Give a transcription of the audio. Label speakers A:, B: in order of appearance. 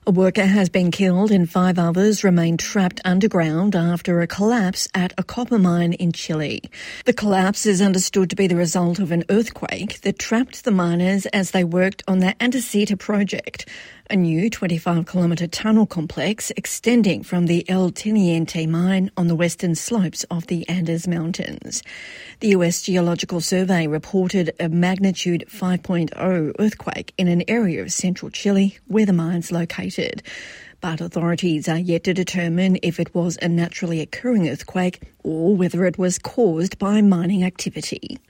A: A worker has been killed and 5 others remain trapped underground after a collapse at a copper mine in Chile. The collapse is understood to be the result of an earthquake that trapped the miners as they worked on their Andesita project, a new 25-kilometre tunnel complex extending from the El Teniente mine on the western slopes of the Andes Mountains. The US Geological Survey reported a magnitude 5.0 earthquake in an area of central Chile where the mine's located. But authorities are yet to determine if it was a naturally occurring earthquake or whether it was caused by mining activity.